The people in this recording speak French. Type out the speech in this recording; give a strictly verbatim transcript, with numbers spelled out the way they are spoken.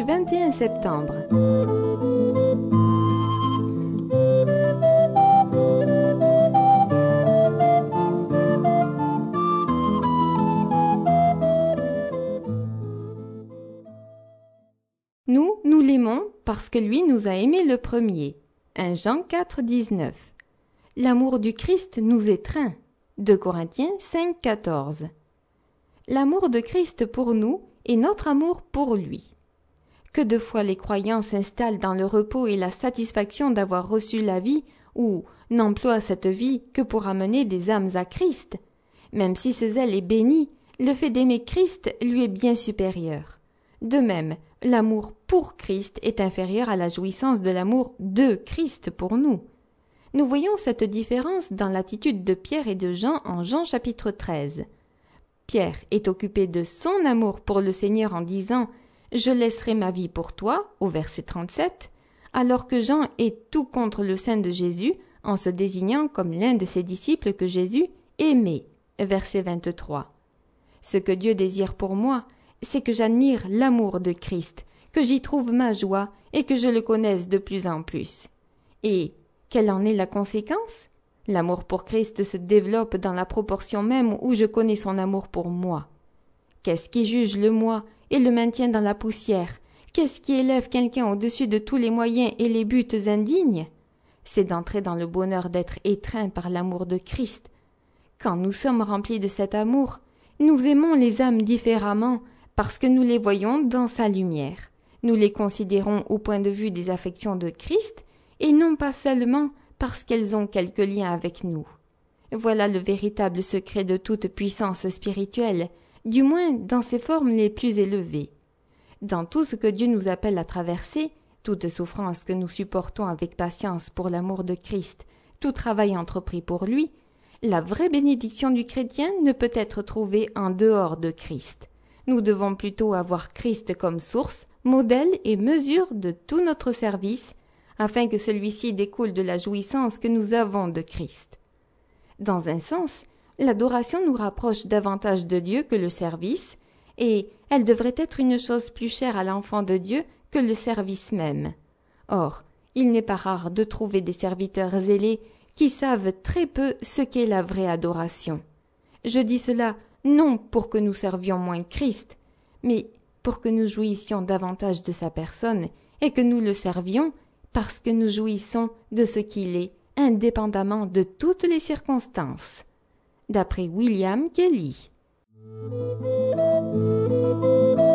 vingt et un septembre. Nous, nous l'aimons parce que lui nous a aimés le premier. un Jean quatre, dix-neuf. L'amour du Christ nous étreint. deux Corinthiens cinq, quatorze. L'amour de Christ pour nous est notre amour pour lui. Que de fois les croyants s'installent dans le repos et la satisfaction d'avoir reçu la vie ou n'emploient cette vie que pour amener des âmes à Christ. Même si ce zèle est béni, le fait d'aimer Christ lui est bien supérieur. De même, l'amour pour Christ est inférieur à la jouissance de l'amour de Christ pour nous. Nous voyons cette différence dans l'attitude de Pierre et de Jean en Jean chapitre treize. Pierre est occupé de son amour pour le Seigneur en disant « Je laisserai ma vie pour toi » au verset trente-sept, alors que Jean est tout contre le sein de Jésus en se désignant comme l'un de ses disciples que Jésus aimait, verset vingt-trois. Ce que Dieu désire pour moi, c'est que j'admire l'amour de Christ, que j'y trouve ma joie et que je le connaisse de plus en plus. Et quelle en est la conséquence? L'amour pour Christ se développe dans la proportion même où je connais son amour pour moi. Qu'est-ce qui juge le moi et le maintient dans la poussière? Qu'est-ce qui élève quelqu'un au-dessus de tous les moyens et les buts indignes? C'est d'entrer dans le bonheur d'être étreint par l'amour de Christ. Quand nous sommes remplis de cet amour, nous aimons les âmes différemment parce que nous les voyons dans sa lumière. Nous les considérons au point de vue des affections de Christ et non pas seulement parce qu'elles ont quelque lien avec nous. Voilà le véritable secret de toute puissance spirituelle, du moins dans ses formes les plus élevées. Dans tout ce que Dieu nous appelle à traverser, toute souffrance que nous supportons avec patience pour l'amour de Christ, tout travail entrepris pour lui, la vraie bénédiction du chrétien ne peut être trouvée en dehors de Christ. Nous devons plutôt avoir Christ comme source, modèle et mesure de tout notre service, afin que celui-ci découle de la jouissance que nous avons de Christ. Dans un sens, l'adoration nous rapproche davantage de Dieu que le service, et elle devrait être une chose plus chère à l'enfant de Dieu que le service même. Or, il n'est pas rare de trouver des serviteurs zélés qui savent très peu ce qu'est la vraie adoration. Je dis cela non pour que nous servions moins Christ, mais pour que nous jouissions davantage de sa personne et que nous le servions parce que nous jouissons de ce qu'il est, indépendamment de toutes les circonstances. D'après William Kelly.